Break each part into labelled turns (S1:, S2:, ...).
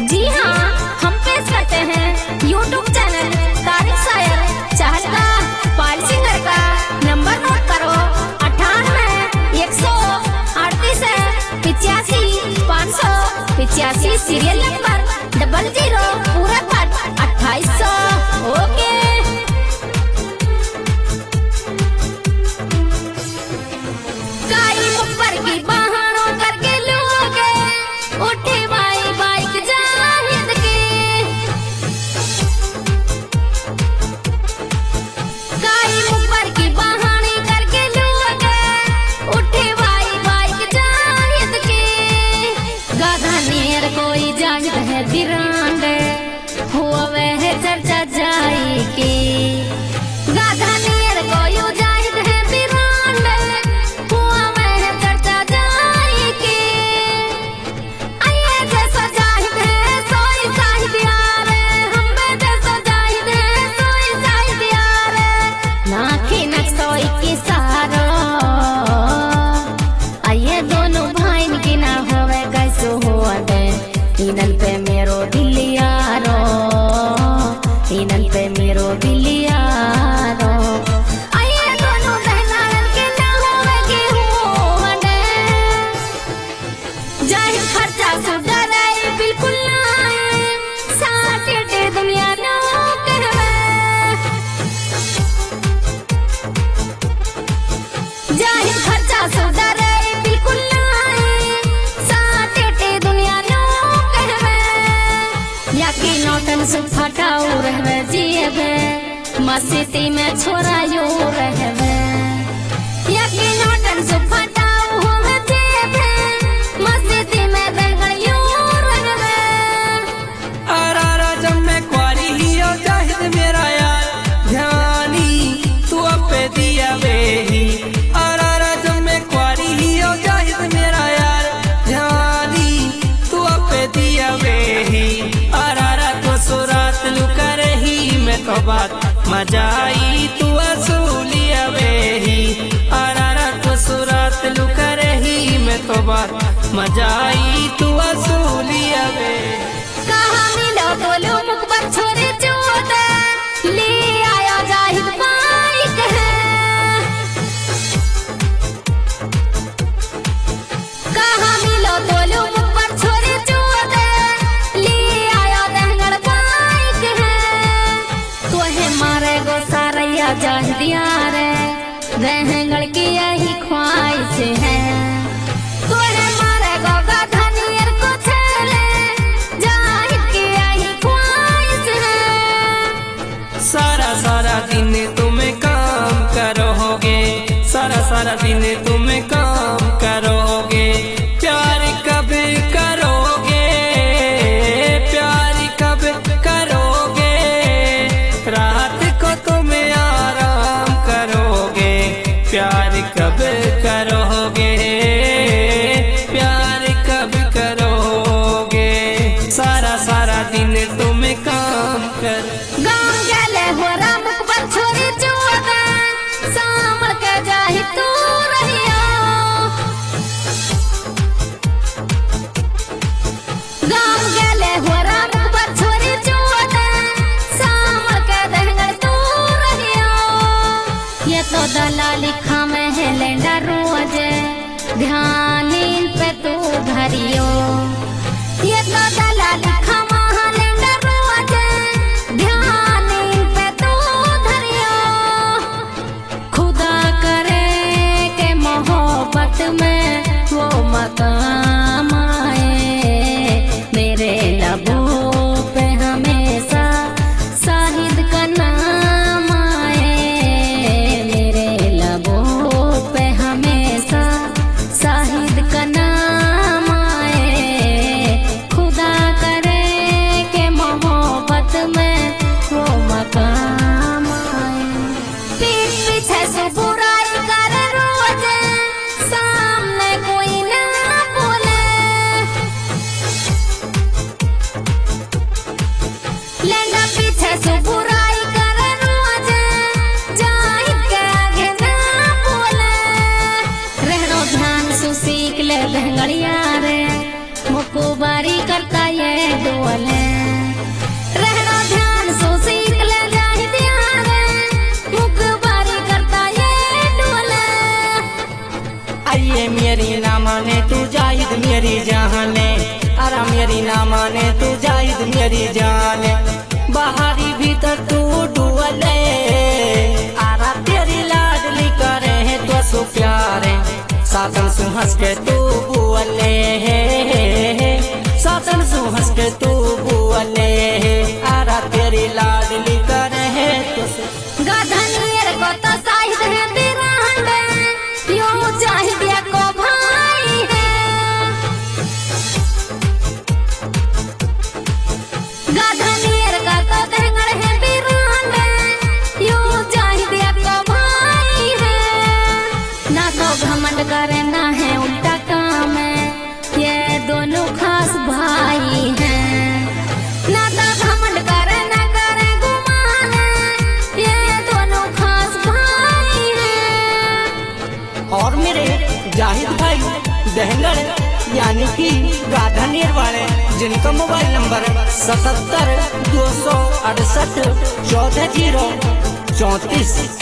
S1: जी हाँ, हम पेश करते हैं यूट्यूब चैनल तारिक शायर चहल का पाल सिंगर का। नंबर नोट करो 98 108 85 सीरियल नंबर 00 पूरा पट 2800। ओके। काई मुपर की बहानों करके लोगे उठे भाई बाइक जाहिद के। काई मुपर की बहाने करके लोगे उठे भाई बाइक जाहिद के। गाधा नेर कोई जाहिद है बिरांड हुआ वह चर्चा जाए के। गाधा नेर कोई जाहिद है बिरांड हुआ वह चर्चा जाए के। आये जैसा जाहिद है सोई शाहिद यार, हम जैसा जाहिद है सोई शाहिद यार। नाखी नक्सोई की सारो आये दोनों भाई की ना होवे कैसो हुआ दे। इनल पे मेरो दिल यारो, इनल पे मेरो दिल यारो। आये दोनों बहनारन के ना होवे के हुआ दे। जाहिद खर्चा सुधा रहे बिल्कुल ना साथे ते दुनिया ना कहवे। जाहिद खर्चा सुधा रहे बिल्कुल ना साथे ते दुनिया ना कहवे। याकी नौटन से फटाऊ रहवे जीवे मस्ती में छोरा यो रहवे। याकी नौटन से फटाऊ होवे जीवे मस्ती में रहवे यो रहवे।
S2: आरारा जब मैं क्वारी ही हो जाहिद मेरा यार ध्यानी तू अपे दिया वेही। आरारा जब मैं क्वारी ही हो जाहिद मेरा यार ध्यानी तू अपे दिया वेही। आरारा तो सुरात लुका रही मैं तो बात मजाई तू असूलिया वेही। आरारा तो सुरात लुका रही मैं तो बात मजाई तू असूलिया वेही।
S1: कहाँ मिलो बोलो मुकबर छोरे चोदा ले आया जाहिद बाइक है। कहाँ मिलो बोलो मुकबर छोरे चोदा ले आया दहंगड़ बाइक है। तोहे मारे गो सारैया जाहिद यार दहंगड़ की यही ख्वाहिश है। तोहे मारे गो गाधा नियर को छेले जाहिद की यही ख्वाहिश है।
S2: सारा सारा दिन तुम काम करोगे, सारा सारा दिन तुम काम करोगे। प्यार कब करोगे, प्यार कब करोगे। रात को तुम आराम करोगे, प्यार कब करोगे, प्यार कब करोगे। सारा सारा दिन तुम काम कर।
S1: गाँव गले हो राम मुकबर छोरी चोदा सांभल के जाहि तू रहिया।
S2: मेरी जाने, अरे मेरी ना माने तू जाहिद मेरी जाने। बाहरी भीतर तू डुअले, आरा तेरी लाडली करे है तो सु प्यारे। सातन सु हंस के तू बुअले, सातन सु हंस के तू बुअले, आरा तेरी लाडली करे है तो सु।
S1: गधनियर को तो साहिद है बिरांडे, यूं चाहिए को भाई है। गधनियर का तो देंगड़ है बिरांडे, यूं चाहिए को भाई है। ना तो घमंड करे ना है उल्टा काम है, ये दोनों खास भाई हैं। ना तो घमंड करे ना करे गुमान है, ये दोनों खास भाई हैं।
S2: और मेरे जाहिद भाई दहंगड़ यानी कि गाधनियर वाले, जिनका मोबाइल नंबर 77 268 14 034।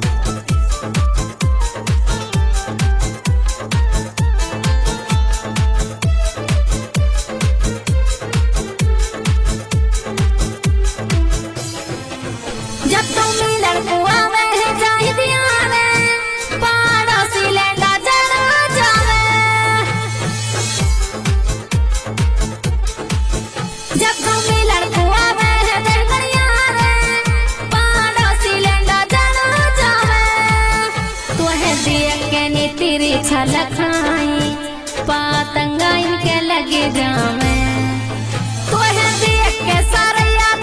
S1: जब तुम लड़कुआ में जाहिद यारे, पड़ोसी लैला जरा जावे। जब तुम लड़कुआ में देंगड़ यारे, पड़ोसी लैला जरा जावे। तुहे देख के नी तेरी छलक खाई, पतंगा इनके लगे जावे। तुहे देख के सारे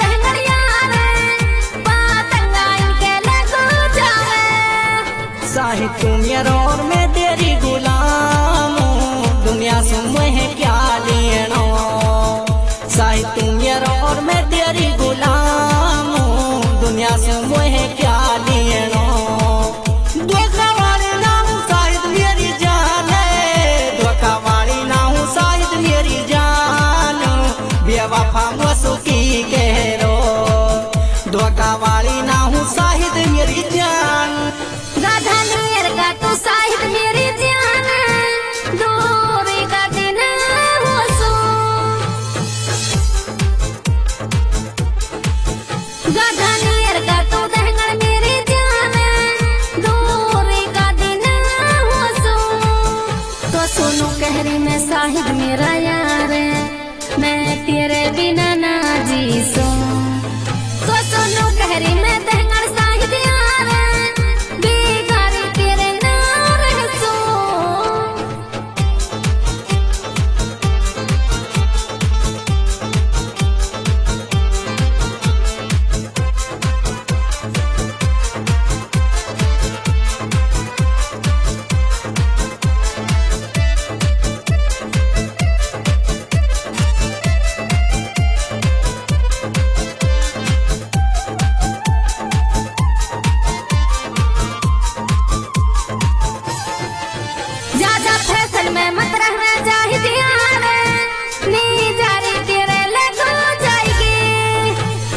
S2: साहिद तू मेरा और मैं तेरी गुलाम हूँ, दुनिया से मैं क्या लेना। साहिद तू मेरा और मैं तेरी गुलाम हूँ, दुनिया से मैं क्या लेना। धोखा वाली ना हूँ साहिद मेरी जान है, धोखा वाली ना हूँ साहिद मेरी जान। बेवफा मसूकी कह रो, धोखा वाली ना हूँ साहिद मेरी जान।
S1: गधनियर का तू साहिद मेरी जान, दूरी का दिन हो सो। गधनियर का तू दहंगड़ मेरी जान, दूरी का दिन हो सो। तो सुनो कहरी में साहिद मेरा यार, मैं तेरे बिना ना जी सो। तो सुनो कहरी में दहंगड़ साहिद यार, बेगारी तेरे ना रह सो। ज्यादा फैशन में मत रहना जाहिद यार, नी जारी तेरे लगो जाएगी।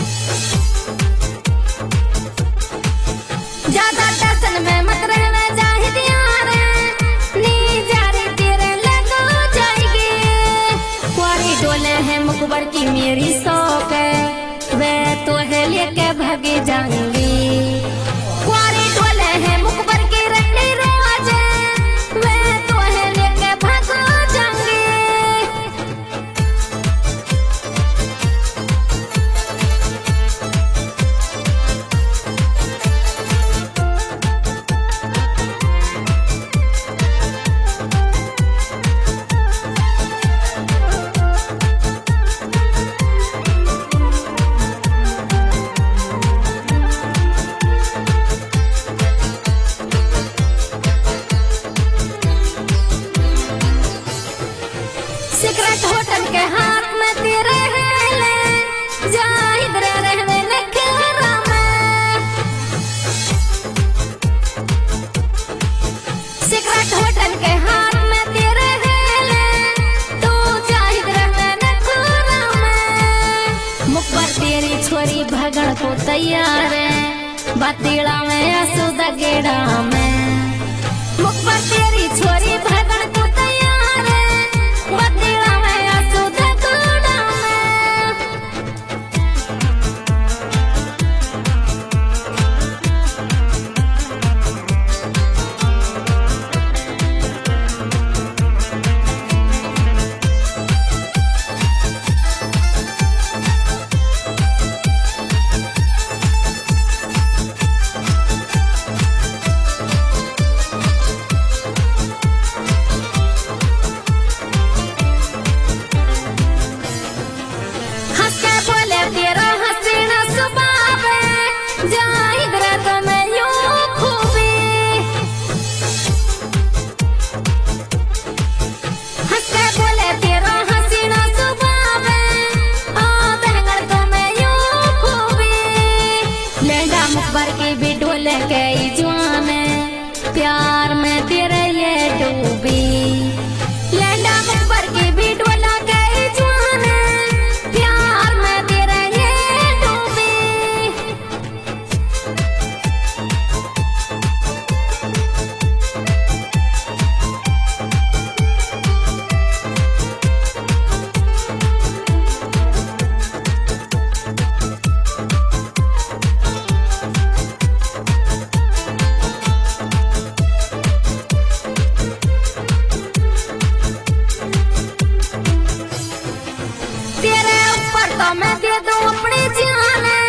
S1: ज्यादा फैशन में मत रहना जाहिद यार, नी जारी तेरे लगो जाएगी। कुंवारी डोले है मुकबर की मेरी शौक है, वे तो है लेके भागे जाएंगी। कुंवारी डोले है मुकबर की रंडी रोज, वे तो है लेके भागो जाएंगे। सिगरेट होटल के हाथ में तेरे है ले, जाहिद रे रहवे नखरा में। सिगरेट होटल के हाथ में तेरे है ले, तू जाहिद रहवे नखरा में। मुकबर तेरी छोरी भगड़ को तैयार है, बातीड़ा में आंसू दगेड़ा में। मुकबर तेरी छोरी भगड़ को तैयार है, तो मैं दे दूं अपनी जान